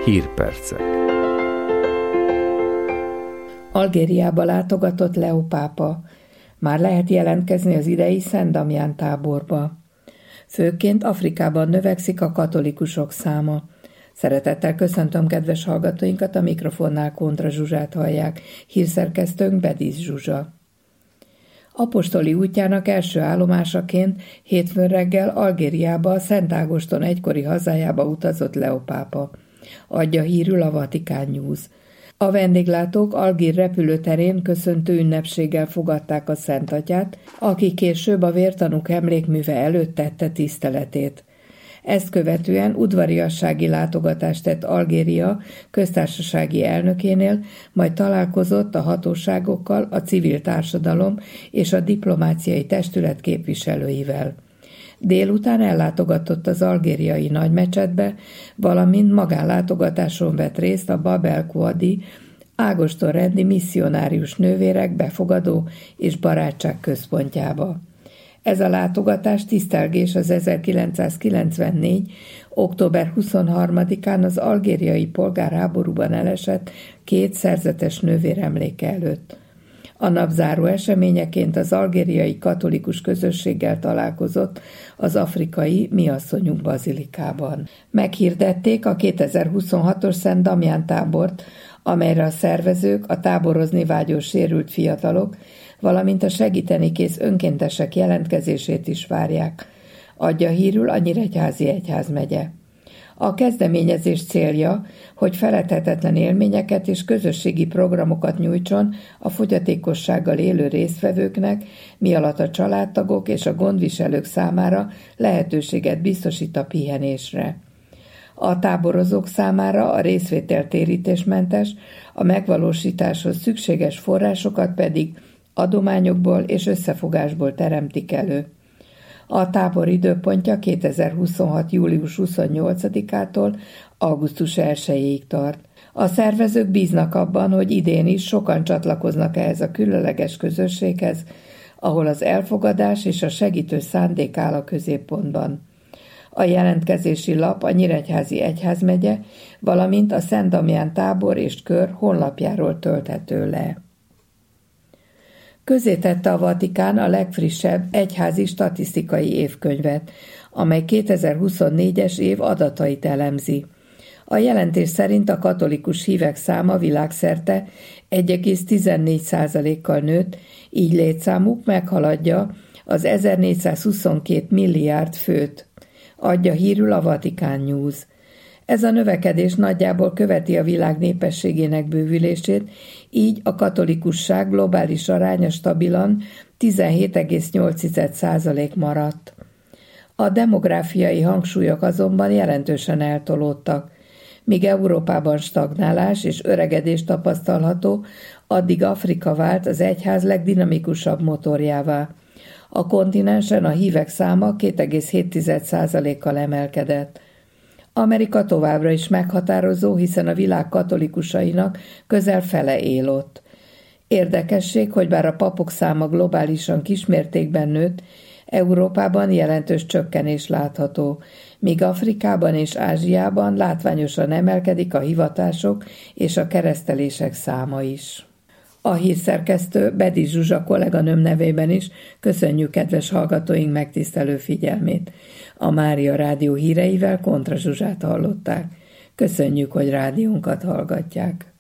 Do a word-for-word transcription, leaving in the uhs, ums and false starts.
Hírpercek. Algériába látogatott Leó pápa. Már lehet jelentkezni az idei Szent Damján táborba. Főként Afrikában növekszik a katolikusok száma. Szeretettel köszöntöm kedves hallgatóinkat, a mikrofonnál Kontra Zsuzsát hallják, hírszerkesztőnk Bedísz Zsuzsa. Apostoli útjának első állomásaként hétfőn reggel Algériába, a Szent Ágoston egykori hazájába utazott Leó pápa. Adja hírül a Vatikán News. A vendéglátók Algír repülőterén köszöntő ünnepséggel fogadták a Szent Atyát, aki később a vértanúk emlékműve előtt tette tiszteletét. Ezt követően udvariassági látogatást tett Algéria köztársasági elnökénél, majd találkozott a hatóságokkal, a civil társadalom és a diplomáciai testület képviselőivel. Délután ellátogatott az algériai nagymecsetbe, valamint magánlátogatáson vett részt a Bab el-Kouadi Ágoston rendi misszionárius nővérek befogadó és barátság központjába. Ez a látogatás tisztelgés az ezerkilencszázkilencvennégy. október huszonharmadikán az algériai polgárháborúban elesett két szerzetes nővér emléke előtt. A napzáró eseményeként az algériai katolikus közösséggel találkozott az afrikai Mi Asszonyunk bazilikában. Meghirdették a kétezer-huszonhatos Szent Damján tábort, amelyre a szervezők a táborozni vágyó sérült fiatalok, valamint a segíteni kész önkéntesek jelentkezését is várják, adja hírül a Nyíregyházi Egyházmegye. A kezdeményezés célja, hogy feledhetetlen élményeket és közösségi programokat nyújtson a fogyatékossággal élő résztvevőknek, mialatt a családtagok és a gondviselők számára lehetőséget biztosít a pihenésre. A táborozók számára a részvétel térítésmentes, a megvalósításhoz szükséges forrásokat pedig adományokból és összefogásból teremtik elő. A tábor időpontja kétezer-huszonhat. július huszonnyolcadikától augusztus elsejéig tart. A szervezők bíznak abban, hogy idén is sokan csatlakoznak ehhez a különleges közösséghez, ahol az elfogadás és a segítő szándék áll a középpontban. A jelentkezési lap a Nyíregyházi Egyházmegye, valamint a Szent Damján tábor és kör honlapjáról tölthető le. Közzétette a Vatikán a legfrissebb egyházi statisztikai évkönyvet, amely kétezer-huszonnégyes év adatait elemzi. A jelentés szerint a katolikus hívek száma világszerte egy egész tizennégy százalékkal nőtt, így létszámuk meghaladja az ezernégyszázhuszonkét milliárd főt, adja hírül a Vatikán News. Ez a növekedés nagyjából követi a világ népességének bővülését, így a katolikusság globális aránya stabilan tizenhét egész nyolc százalék maradt. A demográfiai hangsúlyok azonban jelentősen eltolódtak. Míg Európában stagnálás és öregedés tapasztalható, addig Afrika vált az egyház legdinamikusabb motorjává. A kontinensen a hívek száma két egész hét százalékkal emelkedett. Amerika továbbra is meghatározó, hiszen a világ katolikusainak közel fele él ott. Érdekesség, hogy bár a papok száma globálisan kismértékben nőtt, Európában jelentős csökkenés látható, míg Afrikában és Ázsiában látványosan emelkedik a hivatások és a keresztelések száma is. A hírszerkesztő Bedísz Zsuzsa kolléganőm nevében is köszönjük kedves hallgatóink megtisztelő figyelmét. A Mária Rádió híreivel Kontra Zsuzsát hallották. Köszönjük, hogy rádiónkat hallgatják.